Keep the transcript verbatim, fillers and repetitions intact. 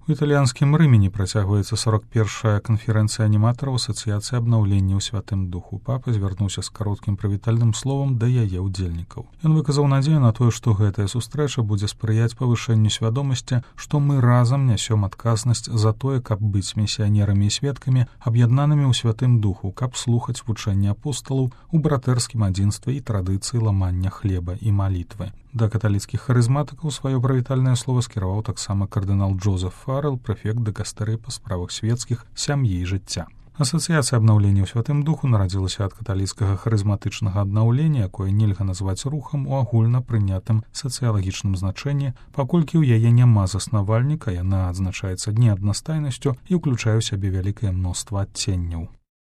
У італьянскім Рымені працягваецца сорок першая канферэнцыя аніматараў асацыяцыі абнаўлення ў святым духу. Папа звярнуўся з кароткім прывітальным словам да яе ўдзельнікаў. Ён выказаў надзею на тое, што гэтая сустрэча будзе спрыяць павышэнню свядомасці, што мы разам нясём адказнасць за тое, каб быць місіянерамі і сведкамі, аб'яднанымі ў святым духу, каб слухаць вучэнні апосталаў у братэрскім адзінстве і традыцыі ламання хлеба і малітвы. Да каталіцкіх харызматыкаў сваё правітальнае слова скіраваў таксама кардынал Джозеф Фаррелл, прэфект дэкастэры па справах свецкіх, сям'і і жыцця. Асацыяцыя абнаўлення ў святым духу нарадзілася ад каталіцкага харызматычнага аднаўлення, якое нельга назваць рухам у агульна прынятым сацыялагічным значэнні, паколькі ў яе няма заснавальніка, яна адзначаецца неаднастайнасцю і ўключае ў сябе вялікае мноства адценняў.